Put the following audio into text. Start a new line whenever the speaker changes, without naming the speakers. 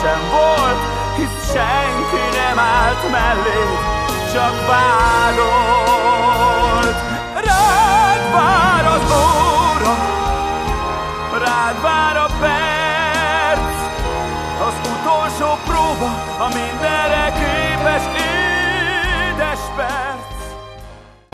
sem volt, hisz senki nem állt mellé, csak vádolt. Rád vár az óra, rád vár a perc, az utolsó próba, a minden